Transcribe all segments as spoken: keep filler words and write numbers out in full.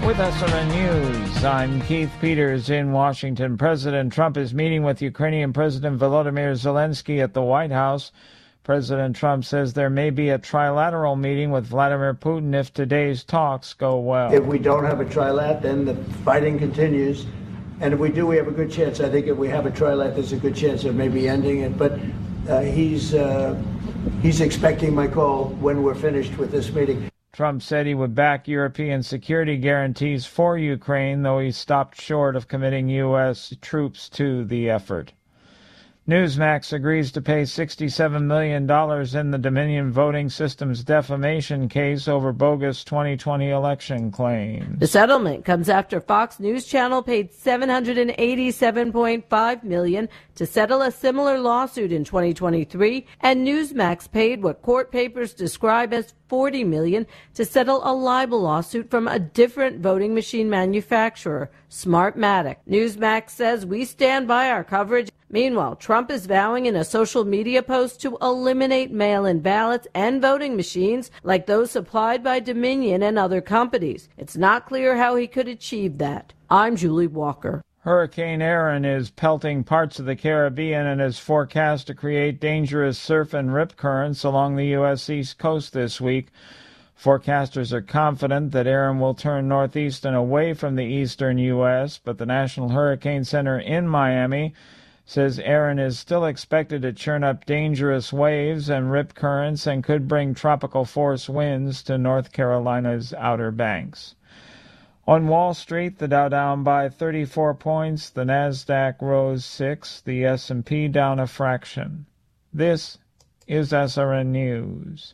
With S R N News, I'm Keith Peters in Washington. President Trump is meeting with Ukrainian President Volodymyr Zelensky at the White House. President Trump says there may be a trilateral meeting with Vladimir Putin if today's talks go well. If we don't have a trilat, then the fighting continues. And if we do, we have a good chance. I think if we have a trilat, there's a good chance of maybe ending it. But uh, he's, uh, he's expecting my call when we're finished with this meeting. Trump said he would back European security guarantees for Ukraine, though he stopped short of committing U S troops to the effort. Newsmax agrees to pay sixty-seven million dollars in the Dominion voting systems defamation case over bogus twenty twenty election claims. The settlement comes after Fox News Channel paid seven hundred eighty-seven point five million dollars to settle a similar lawsuit in twenty twenty-three, and Newsmax paid what court papers describe as forty million dollars to settle a libel lawsuit from a different voting machine manufacturer, Smartmatic. Newsmax says we stand by our coverage. Meanwhile, Trump is vowing in a social media post to eliminate mail-in ballots and voting machines like those supplied by Dominion and other companies. It's not clear how he could achieve that. I'm Julie Walker. Hurricane Erin is pelting parts of the Caribbean and is forecast to create dangerous surf and rip currents along the U S East Coast this week. Forecasters are confident that Erin will turn northeast and away from the eastern U S, but the National Hurricane Center in Miami says Erin is still expected to churn up dangerous waves and rip currents and could bring tropical force winds to North Carolina's Outer Banks. On Wall Street, the Dow down by thirty-four points, the Nasdaq rose six, the S and P down a fraction. This is S R N News.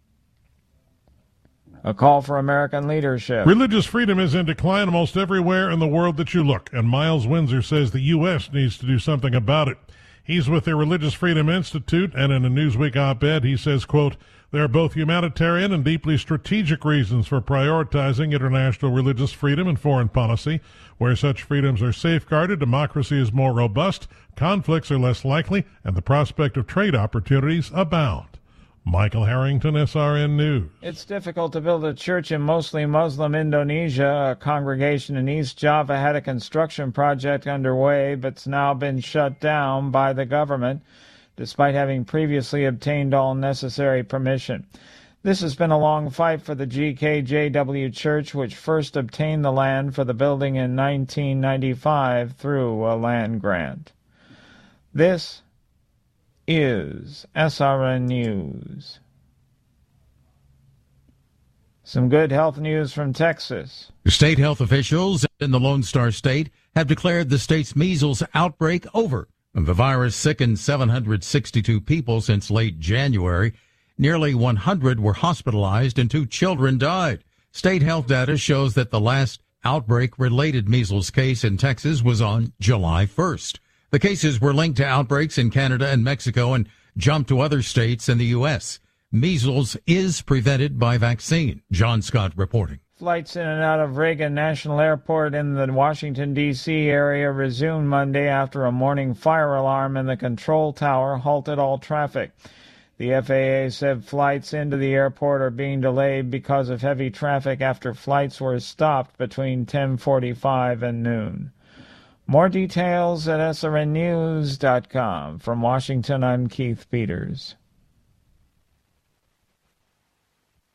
A call for American leadership. Religious freedom is in decline almost everywhere in the world that you look, and Miles Windsor says the U S needs to do something about it. He's with the Religious Freedom Institute, and in a Newsweek op-ed, he says, quote, there are both humanitarian and deeply strategic reasons for prioritizing international religious freedom and foreign policy. Where such freedoms are safeguarded, democracy is more robust, conflicts are less likely, and the prospect of trade opportunities abound. Michael Harrington, S R N News. It's difficult to build a church in mostly Muslim Indonesia. A congregation in East Java had a construction project underway, but it's now been shut down by the government, despite having previously obtained all necessary permission. This has been a long fight for the G K J W Church, which first obtained the land for the building in nineteen ninety-five through a land grant. This is S R N News. Some good health news from Texas. State health officials in the Lone Star State have declared the state's measles outbreak over. The virus sickened seven hundred sixty-two people since late January. Nearly one hundred were hospitalized and two children died. State health data shows that the last outbreak-related measles case in Texas was on July first. The cases were linked to outbreaks in Canada and Mexico and jumped to other states in the U S. Measles is prevented by vaccine. John Scott reporting. Flights in and out of Reagan National Airport in the Washington, D C area resumed Monday after a morning fire alarm in the control tower halted all traffic. The F A A said flights into the airport are being delayed because of heavy traffic after flights were stopped between ten forty-five and noon. More details at S R N news dot com. From Washington, I'm Keith Peters.